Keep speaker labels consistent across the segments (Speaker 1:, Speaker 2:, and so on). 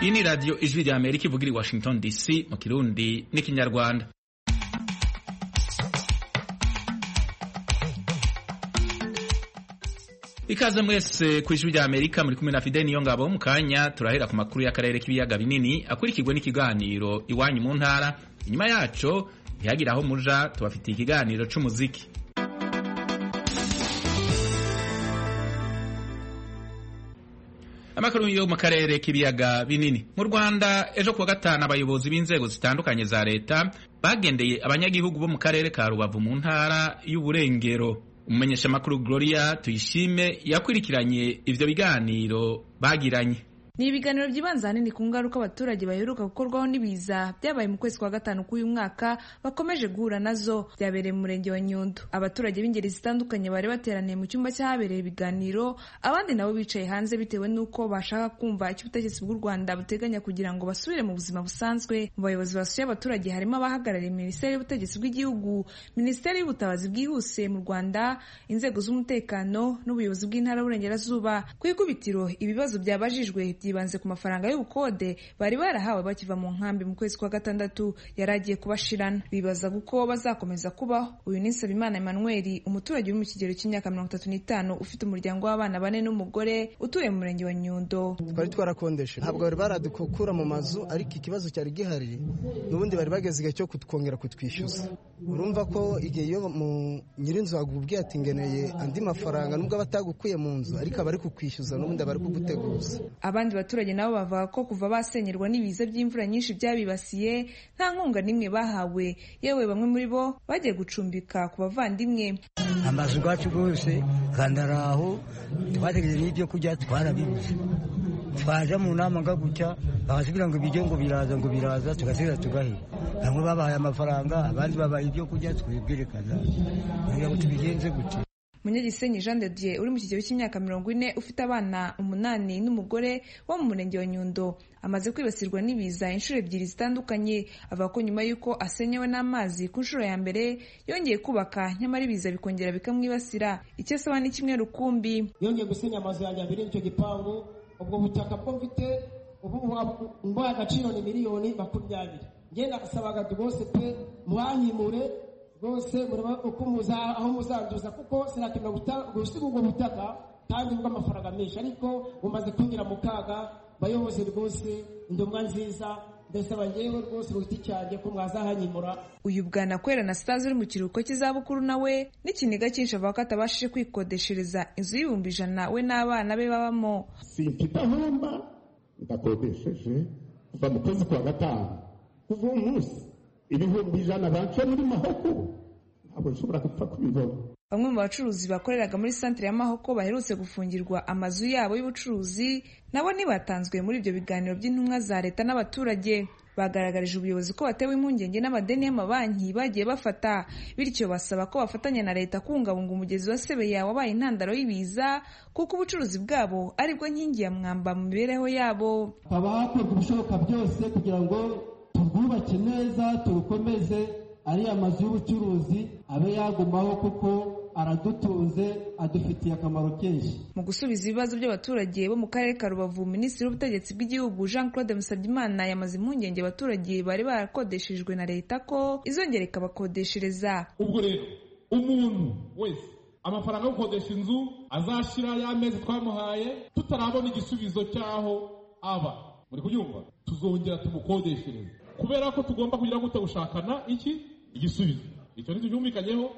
Speaker 1: iyi ni radio ijwi rya Amerika ivugira i Washington DC mu Kirundi n'ikinyarwanda. Ikaze mwese ku ijwi rya Amerika muri kumwe na Fidel Niyongabo. Mu kanya turahera ku makuru y'akarere k'ibiyaga binini akurikirwa n'ikiganiro iwanyu mu ntara. Inyuma yaco ntihagira aho muja, tubafitiye ikiganiro c'umuziki. Amakuru yo mu karere k'ibiyaga binini. Mu Rwanda ejo kuwa gatanu abayobozi b'inzego zitandukanye za leta bagendeye abanyagihugu bo mu karere ka Rubavu mu ntara y'Uburengero. Umumenyesha makuru Gloria Tuyishime yakurikiranye ivyo biganiro bagiranye.
Speaker 2: Ni ibiganiro byibanza hanini ku ngaruka abaturage baheruka gukorwaho n'ibiza byabaye mu kwezi kwa gatanu k'uyu mwaka bakomeje guhura nazo. Byabereye mu murenge wa Nyundo. Abaturage b'ingeri zitandukanye bari bateraniye mu cyumba cyahabereye ibiganiro, abandi nabo bicaye hanze bitewe n'uko bashaka kumva icyo ubutegetsi bw'u Rwanda buteganya kugira ngo basubire mu buzima busanzwe. Mu bayobozi basuye abaturage harimo abahagarariye Minisiteri y'Ubutegetsi bw'Igihugu, Minisiteri y'Ubutabazi bwihuse mu Rwanda, inzego z'umutekano n'ubuyobozi bw'intara y'Uburengerazuba. Ku ikubitiro ibibazo byabajijwe yibanze ku mafaranga y'ubukode bari barahawe bakiva mu nkambi mu kwezi kwa gatandatu yaragiye kubashirana. Bibaza uko bazakomeza kubaho. Uyu ni Nsabimana Emmanuel, umuturage uri mu kigero cy'imyaka 35 ufite umuryango w'abana 4 n'umugore utuye mu murenge wa Nyundo.
Speaker 3: Twari twarakondeshe, ntabwo bari baradukura mu mazu, ariko ikibazo cyari gihari n'ubundi bari bageze igihe cyo kutwongera kutwishyuza. Urumva ko igihe yo mu nyirinzu agubwiye ati ngeneye andi mafaranga nubwo batagukuye mu nzu, ariko abari kukwishyuza n'ubundi abari kuguteguza.
Speaker 2: Abandi baturage nabo bavuga ko kuva basenyerwa n'ibiza by'imvura nyinshi byabibasiye nta nkunga nimwe bahawe, yewe bamwe muri bo bagiye gucumbika ku bavandimwe.
Speaker 4: Amazu gacu gose kandaraho twategereje n'ibyo kujya twarabibuze. Twaje mu nama ngagutya bakasubira ngo ibijyo ngo biraza tugasira tugahira. Bamwe babaye amafaranga, abandi babaye ibyo kujya twibwerekana. Kugira ngo tubigenze gute.
Speaker 2: Munyagisenyi Jean de Dieu uri mu kigero cy'imyaka 40 ufite abana 8 n'umugore wo mu murenge wa Nyundo amaze kwibasirwa n'ibiza inshuro 2 zitandukanye. Avuga ko nyuma y'uko asenyewe n'amazi ku nshuro ya mbere yongeye kubaka, nyamara ibiza bikongera bikamwibasira. Icyo asaba ni kimwe rukumbi.
Speaker 5: Yongeye gusenya amazu yanjye abiri icyo gipangu, ubwo butaka bwo mfite ubu mbaye agaciro ni miliyoni 20. Ngenda asabaga bose pe mwahimure rwose muraba ukumuza aho muzanduza, kuko sinakimwe gusiga ubwo butaka kandi bw'amafaranga menshi, ariko bumaze kwinjira mu kaga. Bayobozi rwose indomwa nziza ndasaba ngewe rwose uruti cyane ko mwazahanyimura.
Speaker 2: Uyu Bwana Kwera na Stars uri mu kiruhuko cy'izabukuru nawe n'ikiniga cyinshi avuga ko atabashije kwikodeshereza inzu y'ibihumbi 100 we n'abana be babamo.
Speaker 6: Simfite ahomba ndakodesheje kuva mu kwezi kwa gatanu kuva umunsi ibihumbi 100 bace muri Mahoko, ntabwo nshobora gupfa kubibona.
Speaker 2: Bamwe mu bacuruzi bakoreraga muri santere ya Mahoko baherutse gufungirwa amazu yabo y'ubucuruzi nabo ntibatanzwe muri ibyo biganiro by'intumwa za leta n'abaturage. Bagaragarije ubuyobozi ko batewe impungenge n'amadeni y'amabanki bagiye bafata, bityo basaba ko bafatanya na leta kubungabunga umugezi wa Sebeya wabaye intandaro y'ibiza, kuko ubucuruzi bwabo aribwo nkingi ya mwamba mu mibereho yabo.
Speaker 5: Hakorwa ibishoboka byose kugira ngo tubwubake neza, turukomeze ariya mazu y'ubucuruzi abe yagumaho, kuko aradutunze, adufitiye akamaro kenshi.
Speaker 2: Mu gusubiza ibibazo by'abaturage bo mu karere ka Rubavu, Minisitiri w'Ubutegetsi bw'Igihugu Jean Claude Musabyimana yamaze impungenge abaturage bari barakodeshejwe na leta ko izongera ikabakodeshereza.
Speaker 7: Ubwo rero umuntu wese amafaranga yo gukodesha inzu azashira y'amezi twamuhaye tutarabona igisubizo cyaho aba, muri kubyumva, tuzongera tumukodeshereza, kubera ko tugomba kugira ngo gushakana igisubizo. Icyo ni cyumvikanyeho,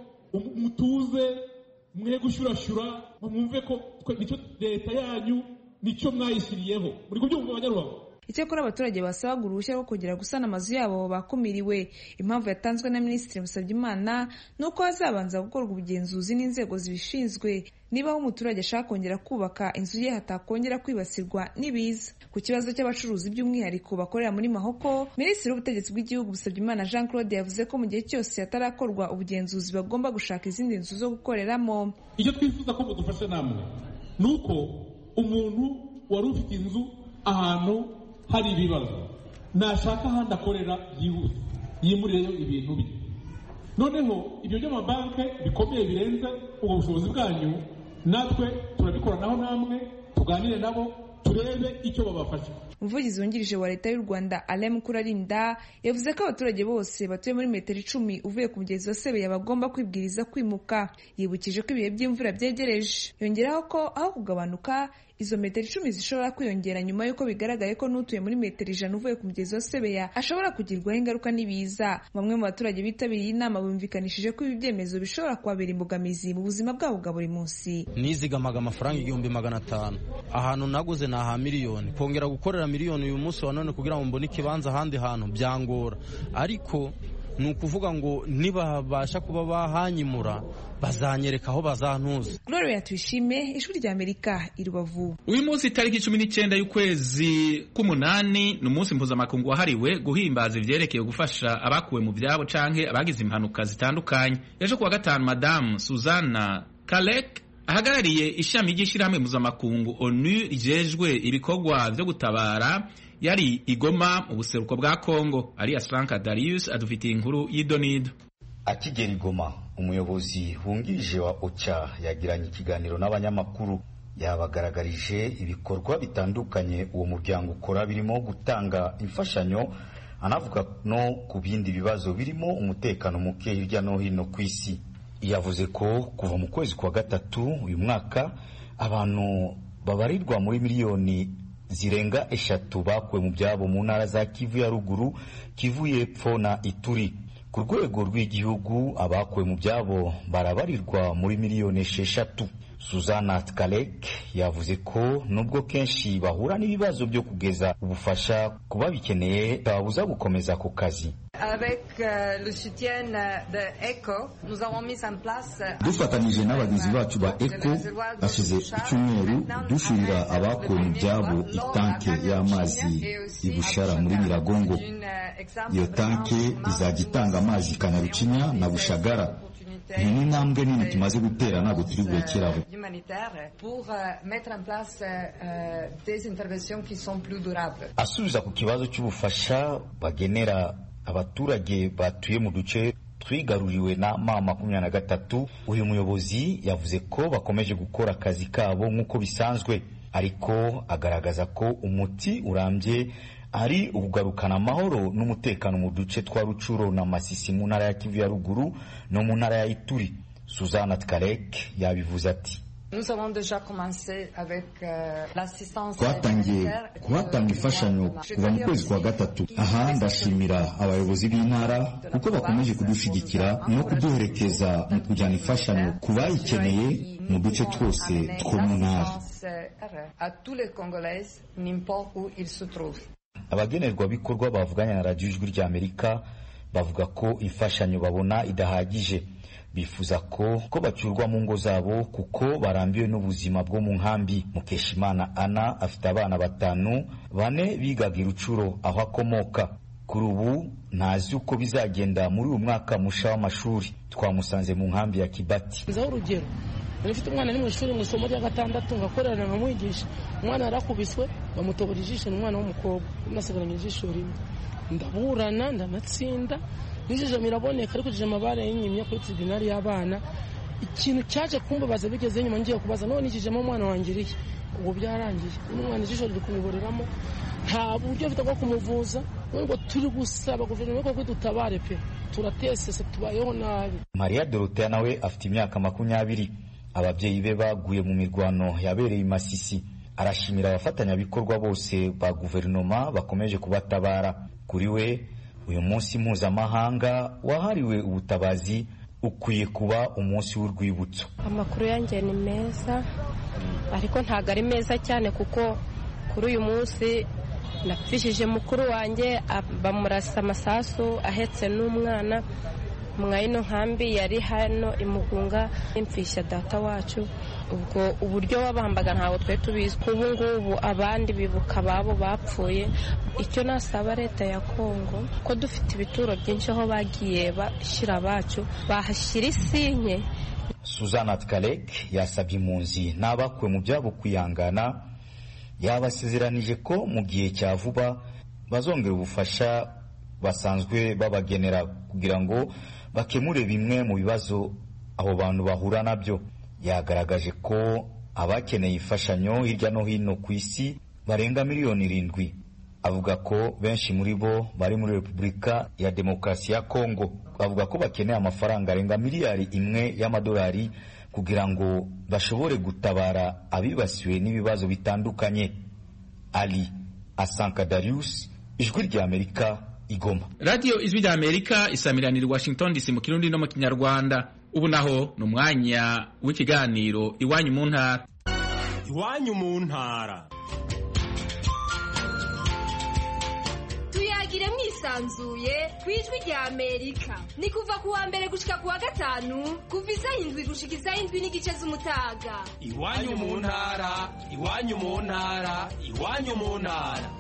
Speaker 7: mutuze mwe gushurashura, mwumve ko nicyo leta yanyu nicyo mwayishyiriyeho, muri kubyumva abanyarubavu.
Speaker 2: Icyakora abaturage basabaga uruhushya rwo kongera gusana amazu yabo bakumiriwe. Impamvu yatanzwe na Minisitiri Musabyimana nuko hazabanza gukorwa ubugenzuzi n'inzego zibishinzwe niba umuturage ashaka kongera kubaka inzu ye hatakongera kwibasirwa n'ibiza. Ku kibazo cy'abacuruzi by'umwihariko bakorera muri Mahoko, Minisitiri w'Ubutegetsi bw'Igihugu Musabyimana Jean Claude yavuze ko mu gihe cyose hatarakorwa ubugenzuzi bagomba gushaka izindi nzu zo gukoreramo.
Speaker 7: Icyo twifuza ko mudufasha namwe nuko umuntu wari ufite inzu ahantu hari ibibazo nashaka ahandi akorera byihuse, yimurireyo ibintu bye. Noneho ibyo by'amabanki bikomeye birenze ubwo bushobozi bwanyu, natwe turabikoranaho namwe, tuganire nabo turebe icyo babafasha.
Speaker 2: Umuvugizi wungirije wa leta y'u Rwanda Alain Mukurarinda yavuze ko abaturage bose batuye muri metero 10 uvuye ku mugezi wa Sebeya bagomba kwibwiriza kwimuka. Yibukije ko ibihe by'imvura byegereje. Yongeraho ko aho kugabanuka izo metero 10 zishobora kwiyongera nyuma y'uko bigaragaye ko n'utuye muri metero 100 uvuye ku mugezi wa Sebeya ashobora kugirwaho ingaruka n'ibiza. Bamwe mu baturage bitabiriye inama bumvikanishije ko ibi byemezo bishobora kubabera imbogamizi mu buzima bwabo bwa buri munsi.
Speaker 8: Nizigamaga amafaranga 1500 ahantu naguze na ha miliyoni, kongera gukorera miliyoni uyu munsi wa none kugira ngo mbone ikibanza ahandi hantu byangora, ariko ni ukuvuga ngo nibabasha kuba bahanyimura bazanyereka aho bazantuza.
Speaker 2: Gloria Tuyishime, Ijwi rya Amerika, i Rubavu.
Speaker 1: Uyu munsi tariki 19 y'ukwezi k'umunani ni umunsi mpuzamakungu wahariwe guhimbaza ivyerekeye gufasha abakuwe mu vyabo canke abagize impanuka zitandukanye. Ejo kuwa gatanu Madame Suzana Kalek ahagarariye ishami ry'ishirahamwe mpuzamakungu ONU rijejwe ibikorwa vyo gutabara yari igoma mu buseruko bwa Kongo. Arias Franka Darius adufitiye inkuru y'idonido.
Speaker 9: Akigera igoma, umuyobozi wungirije wa OCHA yagiranye ikiganiro n'abanyamakuru, yabagaragarije ibikorwa bitandukanye uwo muryango ukora birimo gutanga imfashanyo, anavuga no ku bindi bibazo birimo umutekano muke hirya no hino ku isi. Yavuze ko kuva mu kwezi kwa gatatu uyu mwaka abantu babarirwa muri miliyoni zirenga 3 bakuwe mu byabo mu ntara za Kivu ya ruguru, Kivu y'epfo na Ituri. Ku rwego rw'igihugu abakuwe mu byabo barabarirwa muri miliyoni 6. Suzana Kalek yavuze ko nubwo kenshi bahura n'ibibazo byo kugeza ubufasha kuba bikeneye babuza gukomeza ku kazi.
Speaker 10: Dufatanije n'abagizi bacu ba ECO hashize icyumweru dushirira abakuwe mu byabo itanke y'amazi ibushara muri Nyiragongo. Iyo tanke izajya itanga amazi Kanyarucinya na Bushagara. Ni intambwe nini tumaze gutera ntabwo turi burekeraho.
Speaker 9: Asubiza ku kibazo cy'ubufasha bagenera abaturage batuye mu duce twigaruriwe na M23, uyu muyobozi yavuze ko bakomeje gukora akazi kabo nk'uko bisanzwe, ariko agaragaza ko umuti urambye ari ukugarukana amahoro n'umutekano mu duce twa Rucuro na Masisi mu ntara ya Kivu ya ruguru no mu ntara ya Ituri. Suzana Kalek yabivuze ati:
Speaker 10: twatangiye kuhatanga imfashanyo kuva mu kwezi kwa gatatu. Aha ndashimira abayobozi b'intara kuko bakomeje kudushigikira no kuduherekeza mu kujyana imfashanyo ku bayikeneye mu duce twose two mu ntara.
Speaker 9: Abagenerwabikorwa bavuganya na Radio Ijwi rya Amerika bavuga ko imfashanyo babona idahagije. Bifuza ko bacurwa mu ngo zabo kuko barambiwe n'ubuzima bwo mu nkambi. Mukeshimana Ana afite abana 5, 4 bigaga Rucuro aho akomoka. Kuri ubu ntazi uko bizagenda muri uyu mwaka musha w'amashuri. Twamusanze mu nkambi ya Kibati.
Speaker 11: Nzaho urugero, nifite umwana ni mu ishuri mu isomo rya 6 ngakorera nkamwigisha. Umwana yarakubiswe bamutobora ijisho, umwana w'umukobwa nasigaranye ijisho rimwe. Ndaburana ndanatsinda, nijije miraboneka ariko jije amabare y'inyimye kuri tribunal y'abana. Ikintu cyaje kumbabaza bigeze nyuma ngiye kubaza none nijije mu mwana wangiriye, ubu byarangiye. Umwana ijisho riri kumuboreramo, nta buryo bwo kumuvuza, ngo turi gusaba guverinoma ko dutabare pe, turatesese tubayeho nabi.
Speaker 9: Maria Dorothea nawe afite imyaka 20. Ababyeyi be baguye mu mirwano yabereye Masisi. Arashimira abafatanyabikorwa bose ba guverinoma bakomeje kubatabara. Kuri we uyu munsi mpuzamahanga wahariwe ubutabazi ukwiye kuba umunsi w'urwibutso.
Speaker 12: Amakuru yanjye ni meza ariko ntago ari meza cyane kuko kuri uyu munsi napfishije mukuru wanjye bamurasa amasasu ahetse n'umwana mwayino nkambi yari hano imugunga impfisha data wacu. Ubwo uburyo babambaga ntawo twe tubizi. Ubu ngubu abandi bibuka babo bapfuye. Icyo nasaba leta ya Kongo ko dufite ibituro byinshi aho bagiye bashira bacu bahashira isinye.
Speaker 9: Suzana Kalek yasabye impunzi n'abakuwe mu byabo kwihangana, yabasezeranije ko mu gihe cya vuba bazongera ubufasha basanzwe babagenera kugira ngo bakemure bimwe mu bibazo abo bantu bahura nabyo. Yagaragaje ko abakeneye imfashanyo hirya no hino ku isi barenga miliyoni 7. Avuga ko benshi muri bo bari muri Repubulika ya Demokarasi ya Kongo. Avuga ko bakeneye amafaranga arenga miliyari 1 y'amadolari kugira ngo bashobore gutabara abibasiwe n'ibibazo bitandukanye. Ali Asanka Darius, Ijwi rya Amerika, Igoma.
Speaker 1: Radio Ijwi rya Amerika isamiranira Washington DC mu Kirundi no mu Kinyarwanda. Ubu naho ni umwanya w'ikiganiro Iwanyu mu Ntara.
Speaker 13: Iwanyu mu Ntara.
Speaker 14: Tuyagire mwisanzuye kwijwi rya Amerika. Ni kuva kuwa mbere gushika kuwa gatanu, kuva isaha 7 gushika isaha 7 n'igice z'umutaga.
Speaker 13: Iwanyu mu Ntara, Iwanyu mu Ntara, Iwanyu mu Ntara.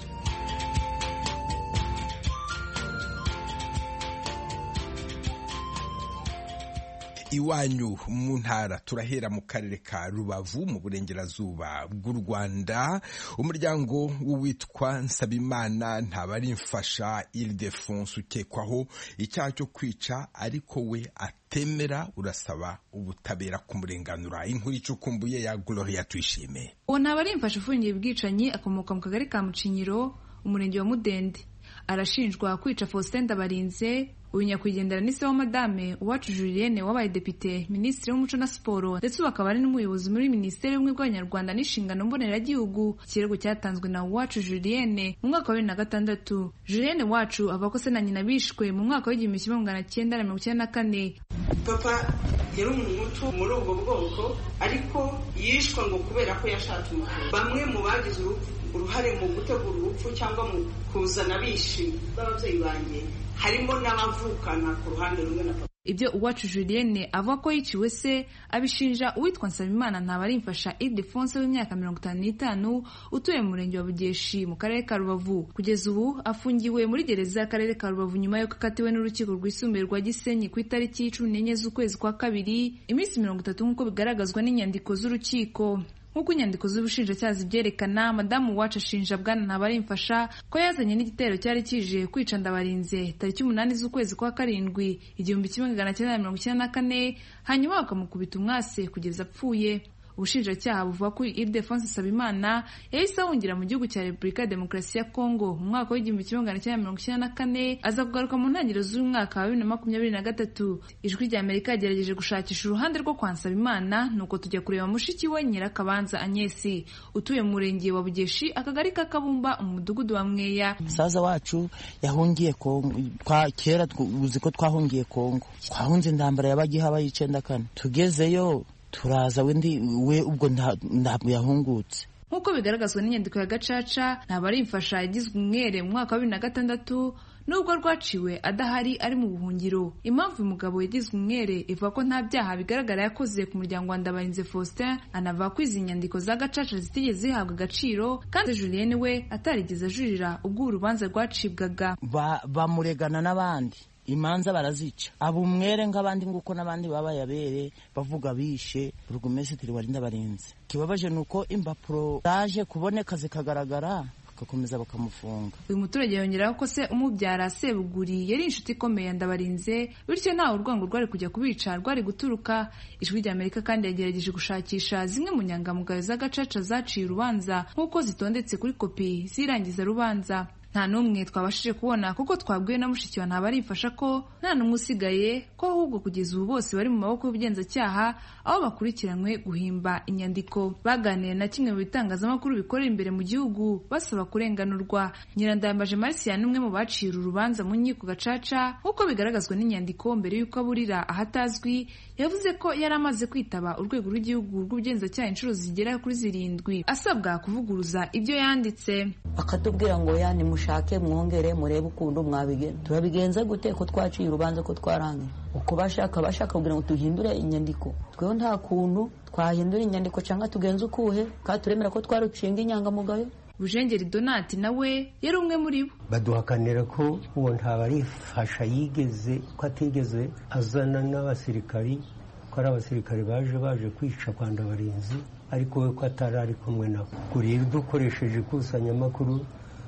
Speaker 15: Iwanyu mu Ntara turahera mu karere ka Rubavu mu burengerazuba bw'u Rwanda. Umuryango w'uwitwa Nsabimana Ntabarimfasha Ildefonse ukekwaho icyaha cyo kwica ariko we atemera urasaba ubutabera kumurenganura. Inkuru icukumbuye ya Gloria Tuyishime.
Speaker 2: Uwo Ntabarimfasha ufungiye ubwicanyi akomoka mu kagari ka Mucinyiro, umurenge wa Mudende. Arashinjwa kwica Faustin Ndabarinze, uyu nyakwigendera ni se wa Madame Uwacu Julienne wabaye depite, minisitiri w'umuco na siporo, ndetse bakaba ari n'umuyobozi muri minisiteri y'ubumwe bw'Abanyarwanda n'inshingano mboneragihugu. Ikirego cyatanzwe na Uwacu Julienne mu mwaka wa 2006. Julienne Uwacu avuga ko se na nyina bishwe mu mwaka w'1994.
Speaker 16: Papa yari umuhutu muri ubwo bwoko, ariko yishwe ngo kubera ko yashatse umugabo. Bamwe mu bagize uruhare mu gutegura urupfu cyangwa mu kuzana bishi b'ababyeyi banjye harimo n'abavukana ku ruhande rumwe na papa.
Speaker 2: Ibyo Uwacu Julienne avuga ko yiciwe se abishinja uwitwa Nsabimana Ntabarimfasha Ildefonse w'imyaka 55 utuye mu murenge wa Bugeshi mu karere ka Rubavu. Kugeza ubu afungiwe muri gereza y'akarere ka Rubavu nyuma yo kakatiwe n'urukiko rwisumbuye rwa Gisenyi ku itariki 14 z'ukwezi kwa kabiri, iminsi 30 nk'uko bigaragazwa n'inyandiko z'urukiko. Nk'uko inyandiko z'ubushinjacyaha zibyerekana, Madamu Uwacu ashinja Bwana Ntabarimfasha ko yazanye n'igitero cyari kije kwica Ndabarinze tariki 8 z'ukwezi kwa karindwi 1994, hanyuma bakamukubita umwase kugeza apfuye. Ubushinjacyaha buvuga ko Ildefonse Nsabimana yahise ahungira mu gihugu cya Repubulika ya Demokarasi ya Kongo mu mwaka wa 1994, aza kugaruka mu ntangiriro z'umwaka wa 2023. Ijwi rya Amerika yagerageje gushakisha uruhande rwo kwa Nsabimana, nuko tujya kureba mushiki we Nyirakabanza Agnesi utuye mu murenge wa Bugeshi, akagari ka Kabumba, umudugudu wa Mweya.
Speaker 17: Saza wacu yahungiye Kongo, kera uzi ko twahungiye Kongo, twahunze intambara y'abagihaba y'94. Tugezeyo turaza we ubwo ntabwo yahungutse.
Speaker 2: Nk'uko bigaragazwa n'inyandiko ya Gacaca, Ntabarimfasha yagizwe umwere mu mwaka wa 2006 nubwo rwaciwe adahari ari mu buhungiro. Impamvu umugabo yagizwe umwere ivuga ko nta byaha bigaragara yakoze ku muryango wa Ndabarinze Faustin. Anavuga ko izi nyandiko za Gacaca zitigeze zihabwa agaciro, kandi Julienne we atarigeze ajurira ubwo urubanza rwacibwaga.
Speaker 17: Bamuregana n'abandi, imanza barazica, abumwere nk'abandi nguko n'abandi babayabere bavuga bishe burugumesitiri wari Ndabarinze. Kibabaje nuko impapuro zaje kuboneka zikagaragara bagakomeza bakamufunga.
Speaker 2: Uyu muturage yongeraho ko se umubyara Sebuguri yari inshuti ikomeye ya Ndabarinze, bityo ntawe urwango rwari kujya kubica rwari guturuka. Ijwi rya Amerika kandi yagerageje gushakisha zimwe mu nyangamugayo za Gacaca zaciye urubanza nk'uko zitondetse kuri kopi zirangiza rubanza. Nta n'umwe twabashije kubona, kuko twabwiwe na mushiki wa Ntabarimfasha ko nta n'umwe usigaye, ko ahubwo kugeza ubu bose bari mu maboko y'ubugenzacyaha aho bakurikiranywe guhimba inyandiko. Baganiriye na kimwe mu bitangazamakuru bikorera imbere mu gihugu basaba kurenganurwa. Nyirandayambaje Marcian, umwe mu baciye urubanza mu nkiko Gacaca, nk'uko bigaragazwa n'inyandiko, mbere y'uko aburira ahatazwi, yavuze ko yari amaze kwitaba urwego rw'igihugu rw'ubugenzacyaha inshuro zigera kuri 7 asabwa kuvuguruza ibyo yanditse.
Speaker 17: Akatubwira ngo yani mushake mwongere murebe ukuntu mwabigenza. Turabigenza gute ko twaciye urubanza ko twarangiye? Uko bashaka kugira ngo tuhindure inyandiko. Tweho nta kuntu twahindura inyandiko cyangwa tugenza ukuhe, kandi turemera ko twarucinga inyangamugayo.
Speaker 2: Bujengeri Donati nawe yari umwe muri bo.
Speaker 18: Baduhakanira ko uwo Ntabarimfasha yigeze ko atigeze azana n'abasirikari, ko ari abasirikari baje kwica kwa Ndabarinze, ariko we ko atari ari kumwe nabo. Kuri dukoresheje ikusanyamakuru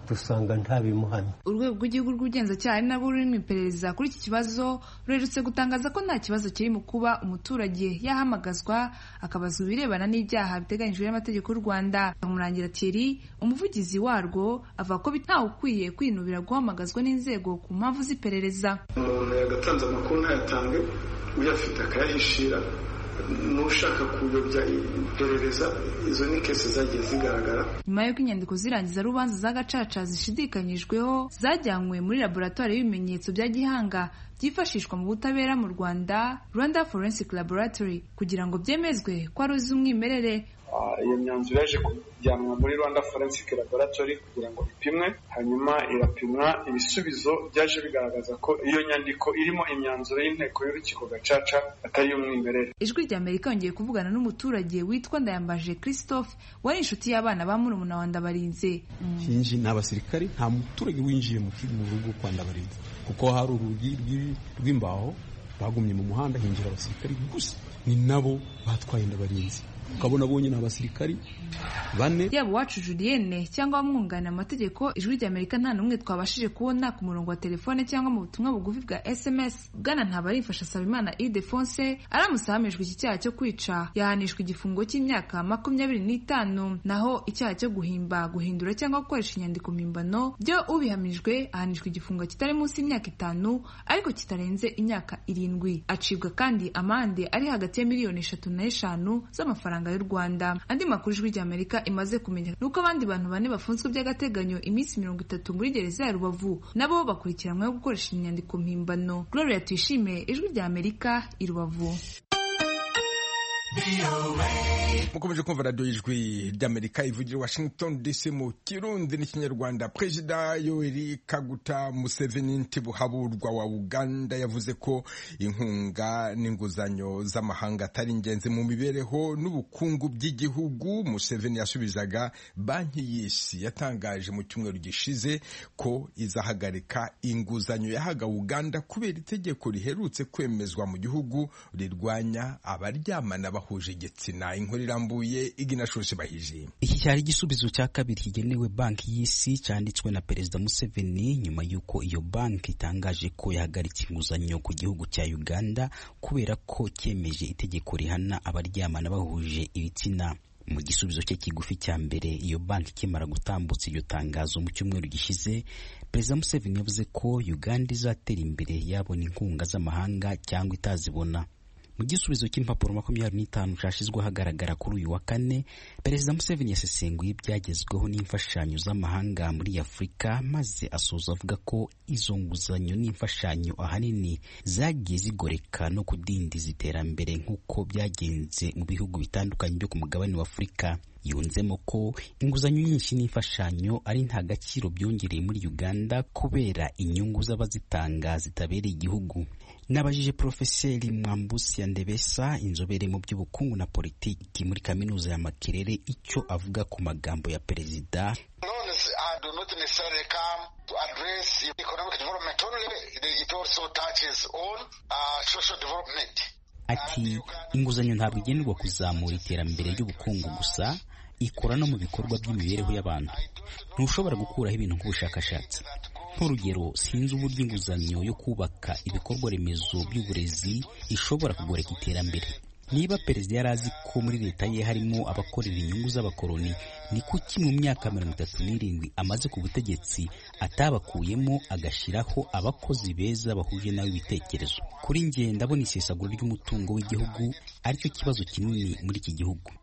Speaker 18: dusanga nta bimuhamya.
Speaker 2: Urwego rw'igihugu rw'ubugenzacyaha ari narwo ruri mu iperereza kuri iki kibazo rurerutse gutangaza ko nta kibazo kiri mu kuba umuturage yahamagazwa akabazwa ibirebana n'ibyaha biteganyijwe n'amategeko y'u Rwanda. Murangira Thierry umuvugizi warwo avuga ko ntawe ukwiye kwinubira guhamagazwa n'inzego ku mpamvu z'iperereza.
Speaker 19: Umuntu yagatanze amakuru ntayatange, uyafite akayahishira, n'ushaka kuyobya iperereza. Izo ni kese zagiye zigaragara.
Speaker 2: Nyuma y'uko inyandiko zirangiza rubanza za gacaca zishidikanyijweho zajyanywe muri laboratoire y'ibimenyetso bya gihanga byifashishwa mu butabera mu Rwanda, Rwanda Forensic Laboratory, kugira ngo byemezwe ko ari iz'umwimerere.
Speaker 19: Iyo myanzuro yaje kujyanwa muri Rwanda Forensic Laboratory kugira ngo ipimwe, hanyuma irapimwa, ibisubizo byaje bigaragaza ko iyo nyandiko irimo imyanzuro y'inteko y'urukiko gacaca atari y'umwimerere.
Speaker 2: Ijwi rya Amerika yongeye kuvugana n'umuturage witwa Ndayambaje Christophe wari inshuti y'abana ba murumuna wa Ndabarinze.
Speaker 20: Hinji n'abasirikari, nta muturage winjiye mu rugo kwa Ndabarinze kuko hari urugi rw'imbaho bagumye mu muhanda, hinjira abasirikari gusa, ni nabo batwaye Ndabarinze. Ukabona bonye n'abasirikari bane.
Speaker 2: Yaba Uwacu Julienne cyangwa amwunganira amategeko, Ijwi rya Amerika nta numwe twabashije kubona ku murongo wa telefone cyangwa mu butumwa bugufi bwa SMS. Bwana Ntabarimfasha Sabimana Ildefonse aramusahamijwe iki cyaha cyo kwica yahanishwa igifungo cy'imyaka 25, naho icyaha cyo guhindura cyangwa gukoresha inyandiko mpimbano byo ubihamijwe ahanishwa igifungo kitari munsi y'imyaka 5 ariko kitarenze imyaka 7. Acibwa kandi amande ari hagati ya miliyoni 3 na 5 z'amafaranga y'u Rwanda. Andi makuru Ijwi rya Amerika imaze kumenya nuko abandi bantu bane bafunzwe by'agateganyo iminsi 30 muri gereza ya Rubavu nabo bakurikiranyweho gukoresha inyandiko mpimbano. Gloria Tuyishime, Ijwi rya Amerika, i Rubavu.
Speaker 15: mukomeje kumva radio y'Ijwi ry'Amerika ivugira Washington DC mu Kirundi n'Ikinyarwanda. Perezida Yoweri Kaguta Museveni Ntibuhaburwa wa Uganda yavuze ko inkunga n'inguzanyo z'amahanga atari ingenzi mu mibereho n'ubukungu by'igihugu. Museveni yasubizaga Banki y'Isi yatangaje mu cyumweru gishize ko izahagarika inguzanyo yahaga Uganda kubera itegeko riherutse kwemezwa mu gihugu rirwanya abaryamana bahuje igitsina. Inkuru irambuye Iginashose Bahije.
Speaker 21: Iki cyari igisubizo cya kabiri kigenewe Banki y'Isi cyanditswe na Perezida Museveni nyuma y'uko iyo banki itangaje ko yahagaritse inguzanyo ku gihugu cya Uganda kubera ko cyemeje itegeko rihana abaryamana bahuje ibitsina. Mu gisubizo cye kigufi cya mbere iyo banki kimara gutambutsa iryo tangazo mu cyumweru gishize, Perezida Museveni yavuze ko Uganda izatera imbere yabona inkunga z'amahanga cyangwa itazibona. Mu gisubizo cy'impapuro 25 cyashizwe hagaragara kuri uyu wa kane, Perezida Museveni yasesenguye ibyagezweho n'imfashanyo z'amahanga muri Afurika, maze asoza avuga ko izo nguzanyo n'imfashanyo ahanini zagiye zigoreka no kudindiza iterambere nk'uko byagenze mu bihugu bitandukanye byo ku mugabane wa Afurika. Yunzemo ko inguzanyo nyinshi n'imfashanyo ari nta gaciro byongereye muri Uganda kubera inyungu z'abazitanga zitabereye igihugu. Nabajije Profeseri Mwambusi Ndebesa, inzobere mu by'ubukungu na politiki muri kaminuza ya Makerere, icyo avuga ku magambo ya Perezida. Ati inguzanyo ntabwo igenerwa kuzamura iterambere ry'ubukungu gusa, ikora no mu bikorwa by'imibereho y'abantu. Ntushobora gukuraho ibintu nk'ubushakashatsi. Nk'urugero, sinzi uburyo inguzanyo yo kubaka ibikorwa remezo by'uburezi ishobora kugoreka iterambere. Niba Perezida yari azi ko muri leta ye harimo abakorera inyungu z'abakoloni, ni kuki mu myaka 37 amaze ku butegetsi atabakuyemo agashyiraho abakozi beza bahuje nawe ibitekerezo? Kuri njye ndabona isesagura ry'umutungo w'igihugu aricyo kibazo kinini muri iki gihugu.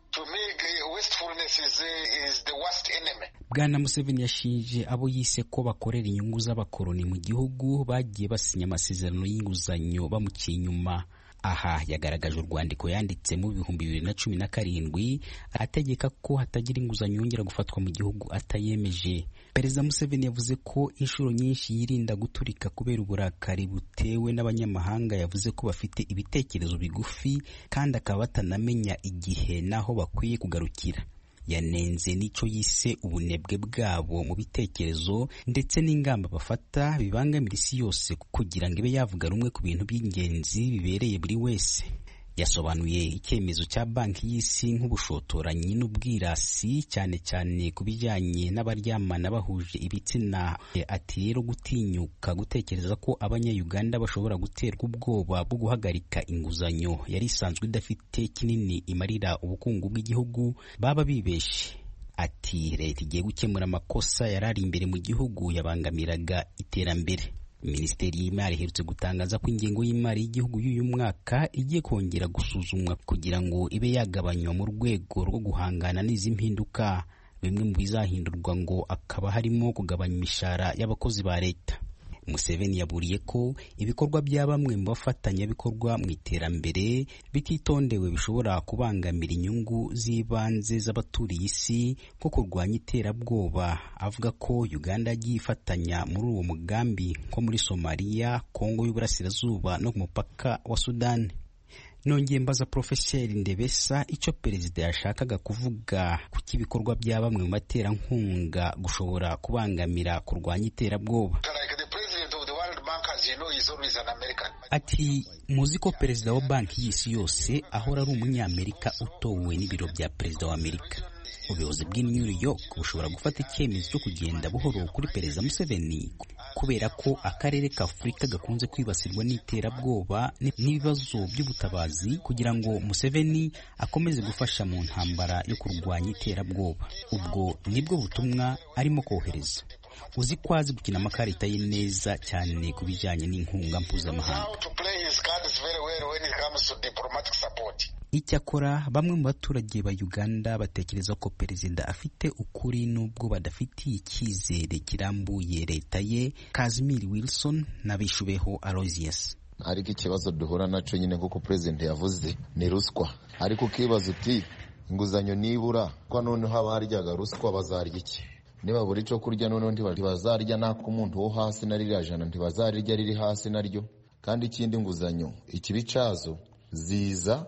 Speaker 21: Bwana Museveni yashinje abo yise ko bakorera inyungu z'abakoloni mu gihugu bagiye basinya amasezerano y'inguzanyo bamuciye inyuma. Aha yagaragaje urwandiko yanditse mu 2017 ategeka ko hatagira inguzanyo yongera gufatwa mu gihugu atayemeje. Perezida Museveni yavuze ko inshuro nyinshi yirinda guturika kubera uburakari butewe n'abanyamahanga. Yavuze ko bafite ibitekerezo bigufi kandi akaba batanamenya igihe naho bakwiye kugarukira. Yanenze n'icyo yise ubunebwe bwabo mu bitekerezo ndetse n'ingamba bafata bibangamira isi yose kugira ngo ibe yavuga rumwe ku bintu by'ingenzi bibereye buri wese. yasobanuye icyemezo cya banki y'isi nk'ubushotoranyi n'ubwirasi cyane cyane ku bijyanye n'abaryamana bahuje ibitsina. Ati rero gutinyuka gutekereza ko abanyayuganda bashobora guterwa ubwoba bwo guhagarika inguzanyo yari isanzwe idafite kinini imarira ubukungu bw'igihugu baba bibeshe. Ati leta igiye gukemura amakosa yari ari imbere mu gihugu yabangamiraga iterambere. Minisiteri y'Imari iherutse gutangaza ko ingengo y'imari y'igihugu y'uyu mwaka igiye kongera gusuzumwa kugira ngo ibe yagabanywa mu rwego rwo guhangana n'izi mpinduka. Bimwe mu bizahindurwa ngo akaba harimo kugabanya imishahara y'abakozi ba leta. Museveni yaburiye ko ibikorwa bya bamwe mu bafatanyabikorwa mu iterambere bititondewe bishobora kubangamira inyungu z'ibanze z'abaturiye isi nko kurwanya iterabwoba. Avuga ko Uganda yagiye ifatanya muri uwo mugambi nko muri Somalia, Kongo y'Uburasirazuba no ku mupaka wa Sudani. Nongeye mbaza Profeseri Ndebesa icyo perezida yashakaga kuvuga ku cy'ibikorwa bya bamwe mu baterankunga gushobora kubangamira kurwanya iterabwoba. Ati muzi ko perezida wa banki y'isi yose ahora ari umunyamerika utowe n'ibiro bya perezida wa Amerika. Ubuyobozi bw'i New York bushobora gufata icyemezo cyo kugenda buhoro kuri perezida Museveni kubera ko akarere ka Afurika gakunze kwibasirwa n'iterabwoba n'ibibazo by'ubutabazi kugira ngo Museveni akomeze gufasha mu ntambara yo kurwanya iterabwoba. Ubwo nibwo butumwa arimo kohereza. Uzi ko azi gukina amakarita ye neza cyane ku bijyanye n'inkunga mpuzamahanga. Icyakora bamwe mu baturage ba Uganda batekereza ko perezida afite ukuri nubwo badafitiye icyizere kirambuye leta ye. Kazimiri Wilson n'abishubeho Aloysius.
Speaker 3: Ariko ikibazo duhura naco nyine nk'uko president yavuze ni ruswa. Ariko ukibaza uti inguzanyo nibura ko none haba haryaga ruswa bazarya iki? Niba buri cyo kurya none ntibazarya nako umuntu wo hasi na ririya jana ntibazarya riri hasi naryo. Kandi ikindi nguzanyo ikibicazo ziza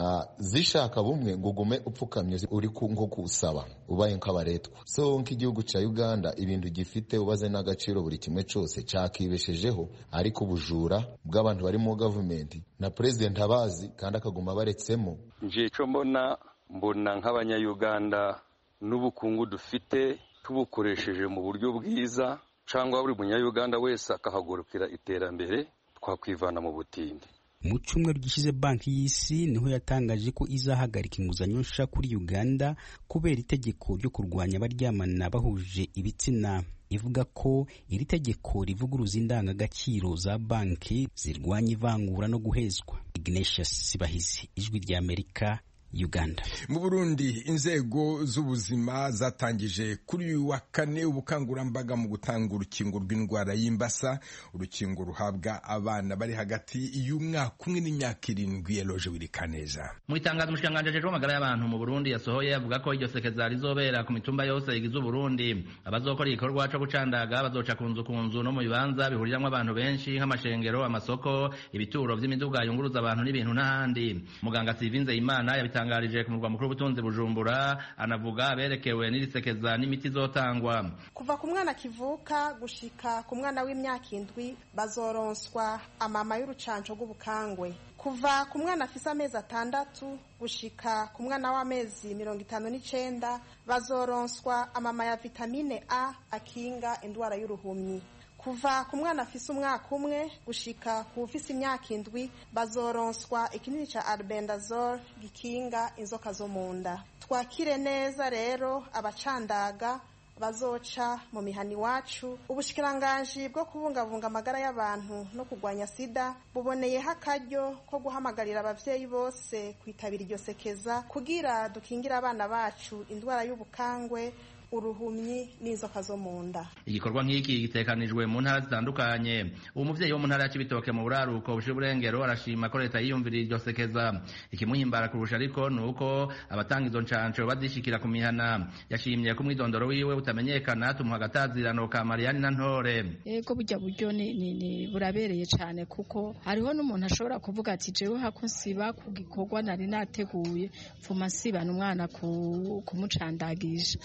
Speaker 3: zishaka bumwe ngo gume upfukamye uri nko kusaba ubaye nk'abaretwa. So nk'igihugu cya Uganda ibintu gifite ubaze n'agaciro buri kimwe cyose cyakibeshejeho, ariko ubujura bw'abantu bari mu government na president abazi kandi akaguma baretsemo.
Speaker 22: Nje cyo mbona nk'abanyayuganda n'ubukungu dufite tubukoresheje mu buryo bwiza cyangwa buri munyayuganda wese akahagurukira iterambere twakwivana mu butindi.
Speaker 21: Mu cyumweru gishize banki y'isi niho yatangaje ko izahagarika inguzanyo nsha kuri Uganda kubera itegeko ryo kurwanya abaryamana bahuje ibitsina. Ivuga ko iri tegeko rivuguruza indangagaciro za banki zirwanya ivangura no guhezwa. Ignatius Sibahizi, Ijwi rya Amerika, Uganda.
Speaker 15: Mu Burundi inzego z'ubuzima zatangije kuri uyu wa kane ubukangurambaga mu gutanga urukingo rw'indwara y'imbasa. Urukingo ruhabwa abana bari hagati y'umwaka umwe n'imyaka 7. Eloge Wirikaneza.
Speaker 23: Mu itangazo umushikiranganji ajejwe amagara y'abantu mu Burundi yasohoye avuga ko iryo sekeza rizobera ku mitumba yose igize Uburundi. Abazokora igikorwa cyo gucandaga bazoca kunzu no mu bibanza bihuriramwo abantu benshi nk'amashengero, amasoko, ibituro vy'imiduga yunguruza abantu n'ibintu n'ahandi. Muganga Sivinze Imana yabitangarije ku murwa mukuru w'ubutunzi Bujumbura, anavuga berekewe n'irisekeza n'imiti zotangwa.
Speaker 24: Kuva ku mwana kivuka gushika ku mwana w'imyaka 7 bazoronswa amama y'urucanco rw'ubukangwe. Kuva ku mwana afise amezi 6 gushika ku mwana w'amezi 59 bazoronswa amama ya vitamine A akinga indwara y'uruhumyi. Kuva ku mwana afise umwaka umwe gushika ku ufise imyaka 7 bazoronswa ikinini ca albendazole gikinga inzoka zo munda. Twakire neza rero abacandaga bazoca mu mihani wacu. Ubushikiranganji bwo kubungabunga amagara y'abantu no kurwanya sida buboneyeho akaryo ko guhamagarira abavyeyi bose kwitabira iryo sekeza kugira dukingira abana bacu indwara y'ubukangwe, uruhumyi n'inzoka zo munda.
Speaker 23: Igikorwa nk'iki gitekanijwe mu ntara zitandukanye. Umuvyeyi wo mu ntara ya Cibitoke mu buraruko bushiburengero arashima ko leta yiyumvira iryo sekeza. Ikimuhimbara kurusha ariko nuko abatanga izo ncanco bazishikira ku mihana. Yashimye ko mwidondoro wiwe utamenyekana tumuha agatazirano ka Mariani na Ntore.
Speaker 25: Ego buryo ni burabereye cyane kuko hariho n'umuntu ashobora kuvuga ati jewe hakunsiba ku gikorwa nari nateguye mfuma siba n'umwana kumucandagisha. Mugabe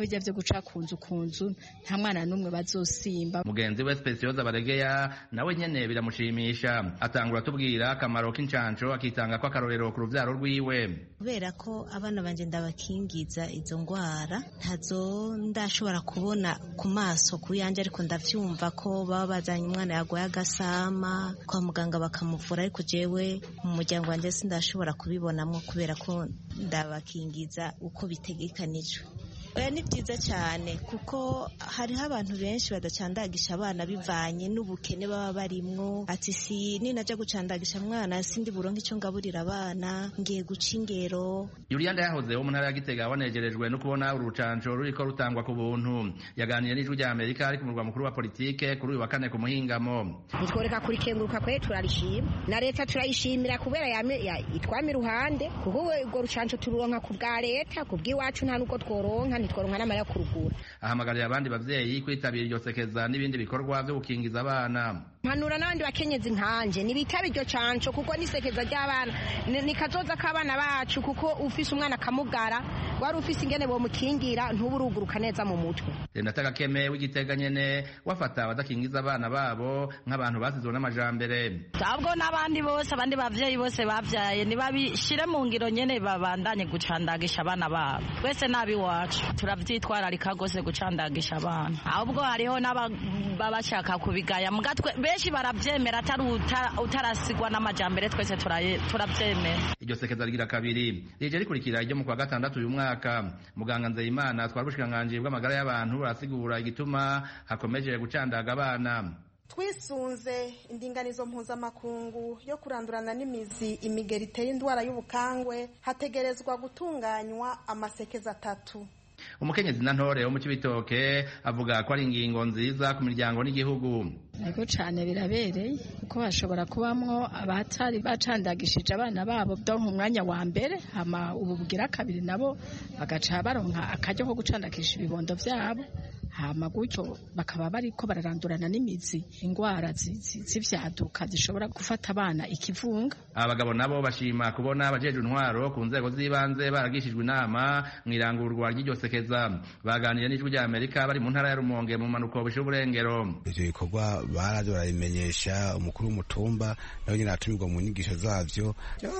Speaker 25: bijya byo guca kunzu nta mwana n'umwe bazosimba.
Speaker 23: Mugenzi we Specioza Baregeya nawe nyene biramushimisha, atangura tubwira akamaro k'incanco, akitanga ko akarorero ku ruvyaro rwiwe.
Speaker 4: Kubera ko abana banje ndabakingiza izo ngwara ntazo ndashobora kubona ku maso ku yanje, ariko ndavyumva ko baba bazanye umwana yagwaye agasama kwa muganga bakamuvura, ariko jewe mu muryango wanje sindashobora kubibonamwo kubera ko ndabakingiza uko bitegekanijwe. Ni byiza cyane kuko hariho abantu benshi badacandagisha abana bivanye n'ubukene baba barimwo, ati si ninaja gucandagisha mwana sindi buronke icyo ngaburira abana, ngiye guca ingero.
Speaker 23: Juliana yahoze wo mu ntara ya Gitega wanejerejwe no kubona urucanco ruriko rutangwa ku buntu. Yaganiriye n'ijwi rya Amerika ari ku murwa mukuru wa politike kuri uyu wa kane ku muhingamo.
Speaker 5: Nitworeka kuri kenguruka kwe turarishima na leta turayishimira kubera itwami ruhande, kuko urwo rucanco tururonka ku bwa leta, ku bw'iwacu nta nuko tworonka tworonka n'amara kurugura.
Speaker 23: Ahamagarira abandi bavyeyi kwitabira iryo sekeza n'ibindi bikorwa byo gukingiza abana.
Speaker 5: Mpanura n'abandi bakenyezi nkanje nibitaba iryo canco kuko nisekeza ry'abana nikazoza k'abana bacu, kuko ufise umwana kamugara wari ufise ingene bo mukingira ntuburuguruka neza mu mutwe.
Speaker 23: Renata Gakeme w'Igitega nyene wafata abadakingiza abana babo nk'abantu basizwe n'amajambere.
Speaker 6: Tabwo n'abandi bose, abandi bavyeyi bose bavyaye nibabishire mu ngiro nyene babandanye gucandagisha abana babo. Twese nabi wacu turavyitwararika gose gucandagisha abana, ahubwo hariho n'ababashaka kubigaya mugatwe benshi baravyemera, atari utarasigwa n'amajambere, twese turavyemera.
Speaker 23: Iryo sekeza rigira kabiri rije rikurikira iryo mu kwa gatandatu uyu mwaka. Muganga Nzeyimana twari bushikiranganji bw'amagara y'abantu arasigura igituma hakomeje gucandaga abana.
Speaker 24: Twisunze indinganizo mpuzamakungu yo kurandurana n'imizi imigeri iteye indwara y'ubukangwe, hategerezwa gutunganywa amasekeza 3.
Speaker 23: Umukenyezi na ntore wo mu Cibitoke avuga ko ari ingingo nziza ku miryango n'igihugu.
Speaker 25: Ego cyane birabereye kuko bashobora kubamwo abatari bacandagishije abana babo byo mu mwanya wa mbere, hama ubu bugira kabiri nabo bagaca baronka akaryo ko gucandagisha ibibondo vyabo, hama gutyo bakaba bariko bararandurana n'imizi ingwara z'ivyaduka zishobora gufata abana ikivunga.
Speaker 23: Abagabo nabo bashima kubona abajeje intwaro ku nzego z'ibanze baragishijwe inama mwirangurwa ry'iryo sekeza. Baganiriye n'ijwi rya Amerika bari mu ntara ya Rumonge mu manuko bw'uburengero.
Speaker 7: Ivyo bikorwa baraje barabimenyesha umukuru w'umutumba nawe nyine atumirwa mu nyigisho zavyo,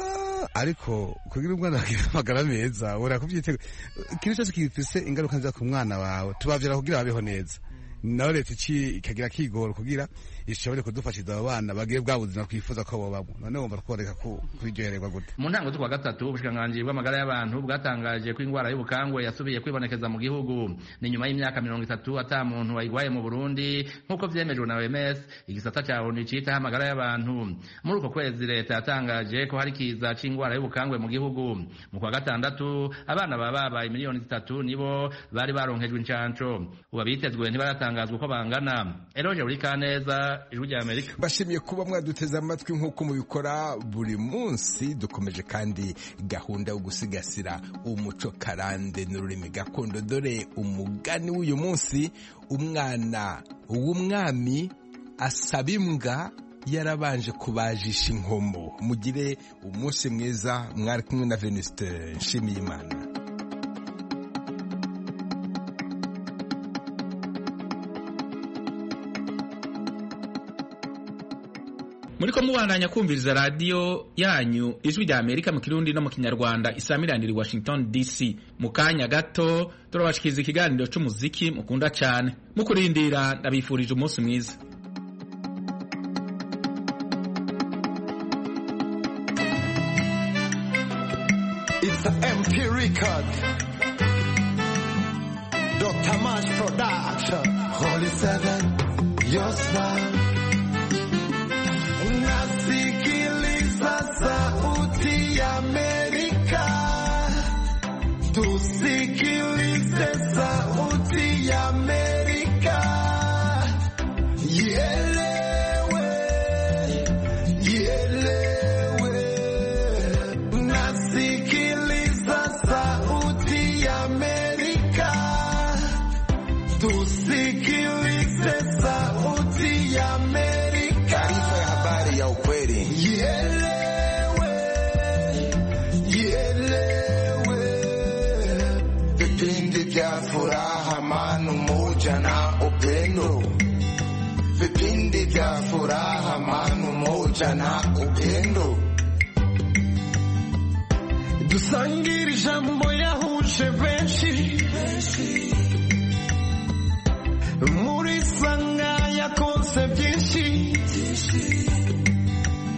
Speaker 7: ariko kugira umwana magara meza ura kuvyitega ikintu cyose gifise ingaruka nziza ku mwana wawe, tubavyara kugira babeho neza. Nawe leta ikagira kigoro kugira ishobore kudufashiza abo bana bagiye bwa buzima twifuza ko bobamo. None wumva tworeka kubiryohererwa gute?
Speaker 23: Mu ntango z'ukwa gatatu ubushikiranganji bw'amagara y'abantu bwatangaje ko ingwara y'ubukangwe yasubiye kwibonekeza mu gihugu. Ni nyuma y'imyaka 30 ata muntu wayigwaye mu Burundi nk'uko vyemejwe na OMS, igisata ca ONU citaho amagara y'abantu. Muri uko kwezi leta yatangaje ko hari kiza c'ingwara y'ubukangwe mu gihugu. Mu kwa gatandatu abana baba 3,000,000 nibo bari baronkejwe incanco. Ubabitezwe ntibaratangazwa uko bangana. Eroje Urikaneza, ijwi rya Amerika.
Speaker 15: Bashimiye kuba mwaduteze amatwi nk'uko mubikora buri munsi. Dukomeje kandi gahunda yo gusigasira umuco karande n'ururimi gakondo. Dore umugani w'uyu munsi, umwana w'umwami asaba imbwa yarabanje kubajisha inkomo. Mugire umunsi mwiza, mwari kumwe na Venuste Nshimiyimana.
Speaker 1: Muriko mubandanya kumviriza radio yanyu ijwi rya Amerika mu Kirundi no mu Kinyarwanda isamiranira i Washington DC. Mu kanya gato turabashikiza ikiganiro c'umuziki mukunda cyane. Mukurindira ndabifurije umunsi mwiza.
Speaker 8: It's a MP record. Dr. March Production. Holy Seven, your smile. Nasikiliza sauti ya Amerika. Tusikilize sauti ya Amerika. Ielewe, ielewe. Nasikiliza sauti ya Amerika. Tusikilize sauti ya Amerika. Taarifa ya habari ya ukweli. Ielewe, ielewe. Vipindi vya furaha. umoja na upendo, vipindi vya furaha, amani, umoja na upendo.
Speaker 9: Dusangire ijambo yahuje benshi, muri sanga yakonse byinshi,